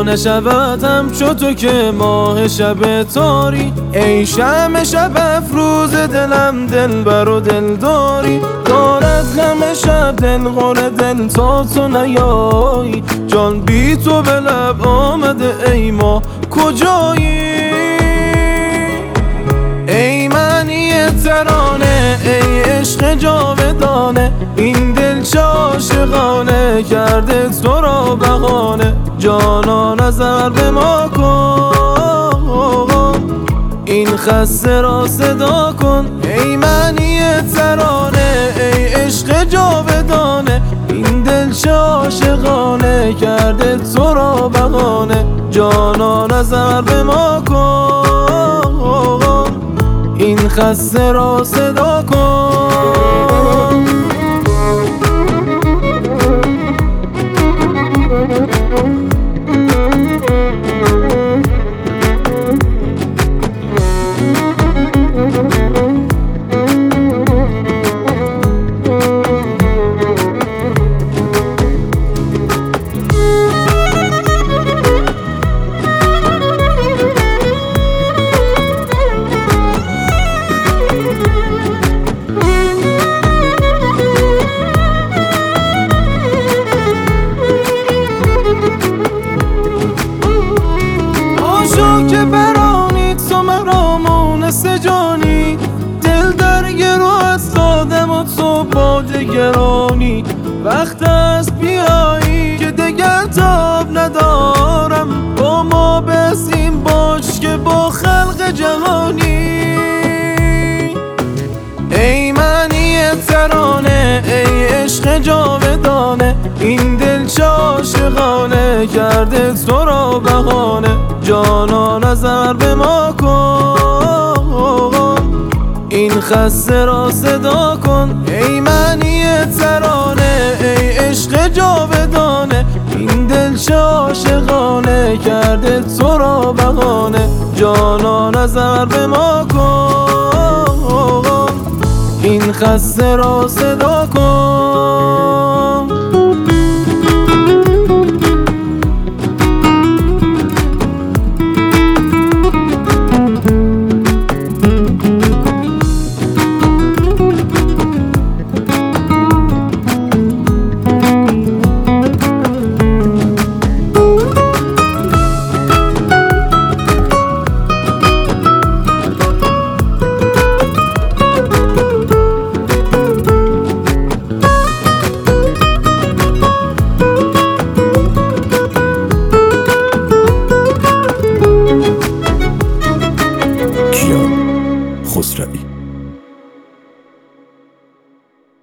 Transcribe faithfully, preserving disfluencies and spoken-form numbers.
پروانه شود همچو تو که ماه شب تاری، ای شمع شب افروز دلم دلبر و دلداری. دارد غم شب دل غره دل تا تو نیایی، جان بی تو به لب آمده ای ما کجایی؟ ای معنی ترانه ای عشق جاودانه، این دل چه عاشقانه کرده تو را بهانه. جانا نظر به ما کن، این خسته را صدا کن. ای معنی ترانه ای عشق جاودانه، این دل چه عاشقانه کرده تو را بهانه. جانا نظر به ما کن، این خسته را صدا کن. که برانی تو مرا مونس جانی، دل در گرو از دادم و تو باد گرانی. وقت است بیایی که دگر تاب ندارم، با ما بسیم باش که با خلق جهانی. ای معنی ترانه ای عشق جاودانه، این دل چه عاشقانه کرده تو را بهانه. جانا نظر به ما کن، این خسته را صدا کن. ای معنی ترانه ای عشق جاودانه، این دل چه عاشقانه کرده تو را بهانه. جانا نظر به ما کن، این خسته را صدا کن. خسروی.